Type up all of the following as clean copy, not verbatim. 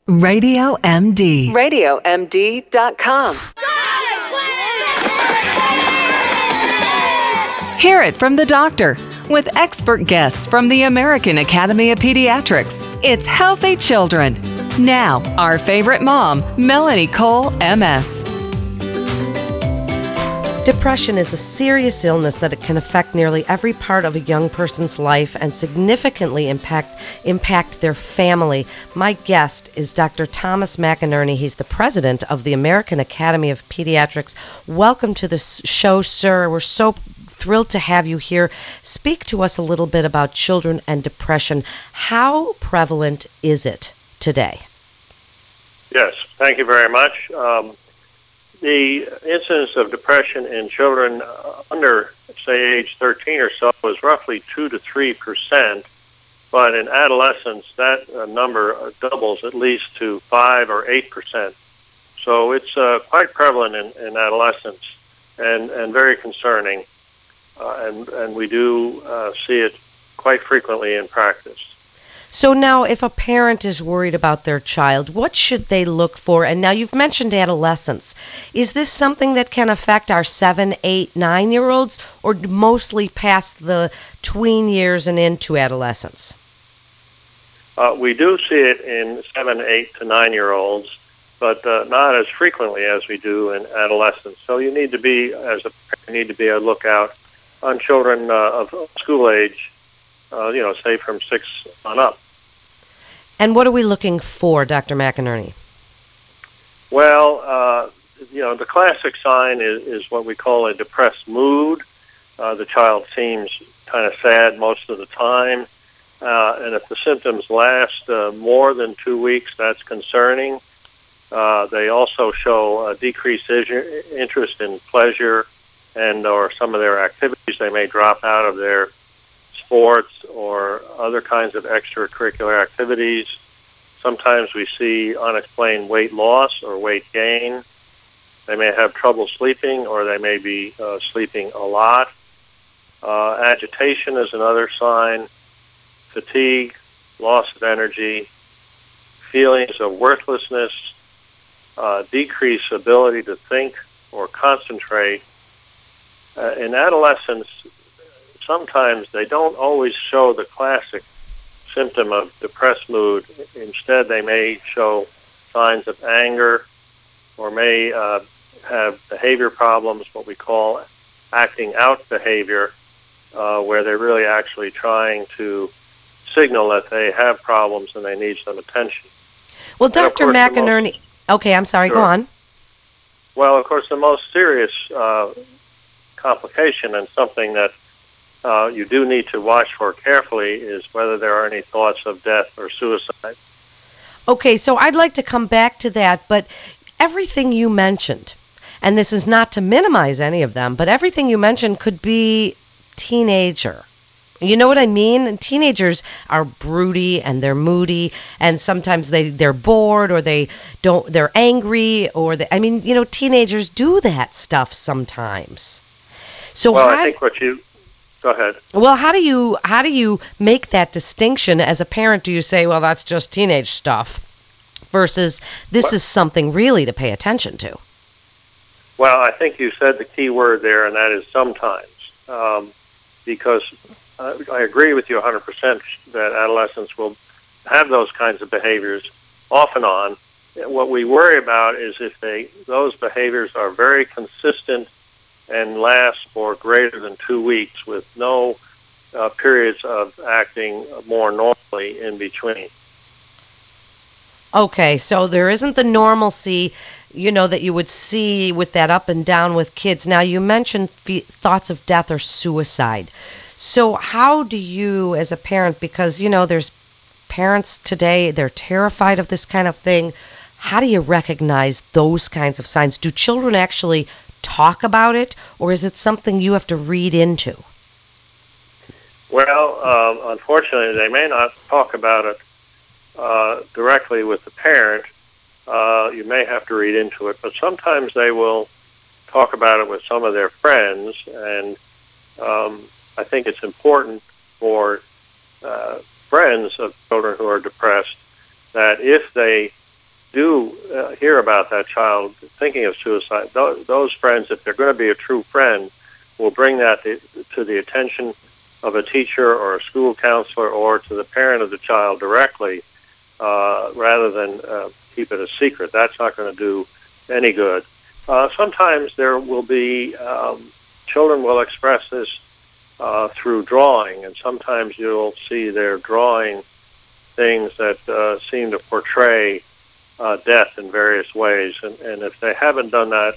Radio MD. RadioMD.com. Hear it from the doctor with expert guests from the American Academy of Pediatrics. It's Healthy Children. Now, our favorite mom, Melanie Cole, MS. Depression is a serious illness that it can affect nearly every part of a young person's life and significantly impact their family. My guest is Dr. Thomas McInerney. He's the president of the American Academy of Pediatrics. Welcome to the show, sir. We're so thrilled to have you here. Speak to us a little bit about children and depression. How prevalent is it today? Yes, thank you very much. The incidence of depression in children under, say, age 13 or so is roughly 2 to 3%, but in adolescents, that number doubles at least to 5 or 8%. So it's quite prevalent in adolescents and very concerning, and we do see it quite frequently in practice. So now, if a parent is worried about their child, what should they look for? And now you've mentioned adolescence. Is this something that can affect our 7, 8, 9-year-olds, or mostly past the tween years and into adolescence? We do see it in 7, 8 to 9-year-olds, but not as frequently as we do in adolescents. So you need to be, as a parent, need to be a lookout on children of school age, say from 6 on up. And what are we looking for, Dr. McInerney? Well, the classic sign is what we call a depressed mood. The child seems kind of sad most of the time. And if the symptoms last more than 2 weeks, that's concerning. They also show a decreased interest in pleasure and or some of their activities. They may drop out of their sports or other kinds of extracurricular activities. Sometimes we see unexplained weight loss or weight gain. They may have trouble sleeping, or they may be sleeping a lot. Agitation is another sign. Fatigue, loss of energy, feelings of worthlessness, decreased ability to think or concentrate. In adolescence, sometimes they don't always show the classic symptom of depressed mood. Instead, they may show signs of anger or may have behavior problems, what we call acting out behavior, where they're really actually trying to signal that they have problems and they need some attention. Well, Dr. McInerney, okay, I'm sorry, Sure. Go on. Well, of course, the most serious complication and something that you do need to watch for carefully is whether there are any thoughts of death or suicide. Okay, so I'd like to come back to that, but everything you mentioned, and this is not to minimize any of them, but everything you mentioned could be teenager. You know what I mean? Teenagers are broody and they're moody, and sometimes they're bored or they're angry or teenagers do that stuff sometimes. So I think go ahead. Well, how do you make that distinction as a parent? Do you say, well, that's just teenage stuff, versus this is something really to pay attention to? Well, I think you said the key word there, and that is sometimes, because I agree with you 100% that adolescents will have those kinds of behaviors off and on. What we worry about is if those behaviors are very consistent and last for greater than 2 weeks with no periods of acting more normally in between. Okay, so there isn't the normalcy, that you would see with that up and down with kids. Now, you mentioned thoughts of death or suicide. So how do you, as a parent, because, there's parents today, they're terrified of this kind of thing. How do you recognize those kinds of signs? Do children actually talk about it, or is it something you have to read into? Well, unfortunately, they may not talk about it directly with the parent. You may have to read into it, but sometimes they will talk about it with some of their friends, and I think it's important for friends of children who are depressed that if they do hear about that child thinking of suicide, those friends, if they're going to be a true friend, will bring that to the attention of a teacher or a school counselor or to the parent of the child directly, rather than keep it a secret. That's not going to do any good. Sometimes there will be, children will express this through drawing, and sometimes you'll see they're drawing things that seem to portray death in various ways. And if they haven't done that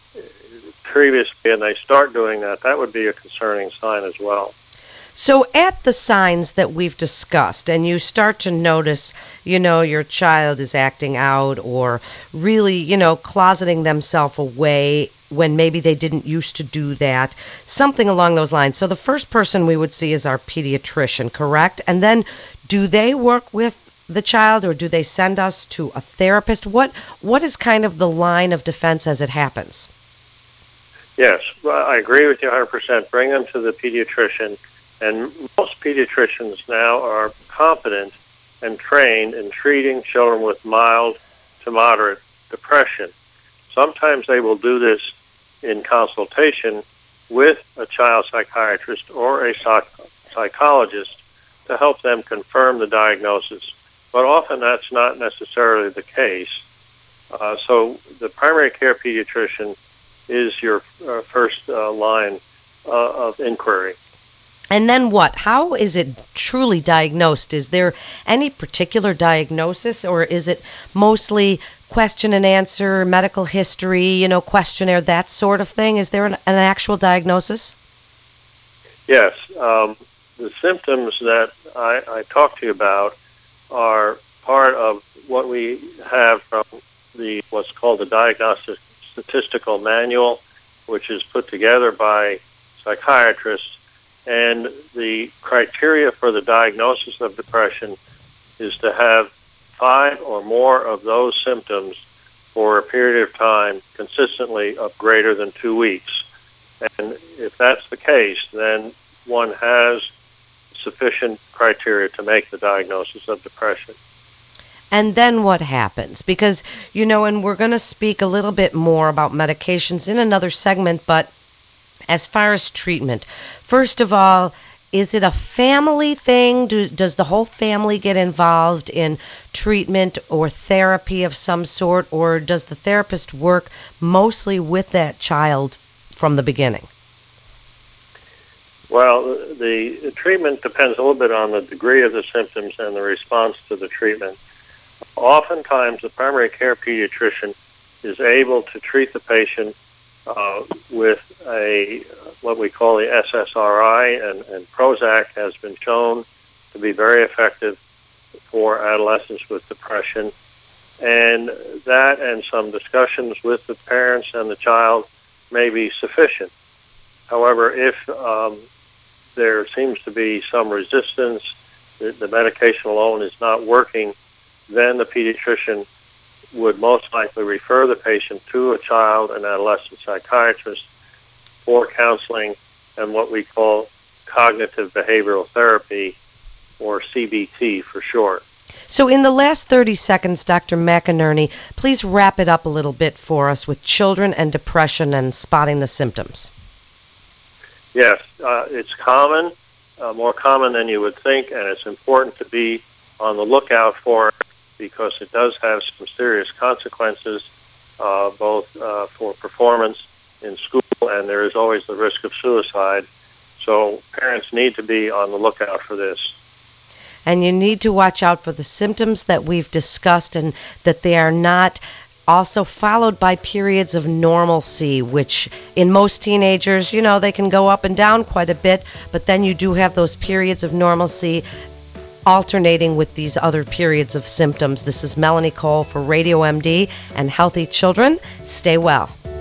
previously and they start doing that, that would be a concerning sign as well. So at the signs that we've discussed, and you start to notice, your child is acting out or really, closeting themselves away when maybe they didn't used to do that, something along those lines. So the first person we would see is our pediatrician, correct? And then do they work with the child or do they send us to a therapist? What is kind of the line of defense as it happens? Yes, well, I agree with you 100%. Bring them to the pediatrician. And most pediatricians now are competent and trained in treating children with mild to moderate depression. Sometimes they will do this in consultation with a child psychiatrist or a psychologist to help them confirm the diagnosis. But often that's not necessarily the case. So the primary care pediatrician is your first line of inquiry. And then what? How is it truly diagnosed? Is there any particular diagnosis, or is it mostly question and answer, medical history, questionnaire, that sort of thing? Is there an actual diagnosis? Yes. The symptoms that I talked to you about are part of what we have from what's called the Diagnostic Statistical Manual, which is put together by psychiatrists. And the criteria for the diagnosis of depression is to have 5 or more of those symptoms for a period of time consistently of greater than 2 weeks. And if that's the case, then one has sufficient criteria to make the diagnosis of depression. And then what happens? Because, and we're going to speak a little bit more about medications in another segment, but as far as treatment, first of all, is it a family thing? Does the whole family get involved in treatment or therapy of some sort, or does the therapist work mostly with that child from the beginning? Well, the treatment depends a little bit on the degree of the symptoms and the response to the treatment. Oftentimes, the primary care pediatrician is able to treat the patient with what we call the SSRI, and Prozac has been shown to be very effective for adolescents with depression. And that and some discussions with the parents and the child may be sufficient. However, if there seems to be some resistance, the medication alone is not working, then the pediatrician would most likely refer the patient to a child and adolescent psychiatrist for counseling and what we call cognitive behavioral therapy, or CBT for short. So in the last 30 seconds, Dr. McInerney, please wrap it up a little bit for us with children and depression and spotting the symptoms. Yes, it's common, more common than you would think, and it's important to be on the lookout for it, because it does have some serious consequences, both for performance in school, and there is always the risk of suicide. So parents need to be on the lookout for this. And you need to watch out for the symptoms that we've discussed, and that they are not also followed by periods of normalcy, which in most teenagers, they can go up and down quite a bit, but then you do have those periods of normalcy alternating with these other periods of symptoms. This is Melanie Cole for Radio MD and Healthy Children. Stay well.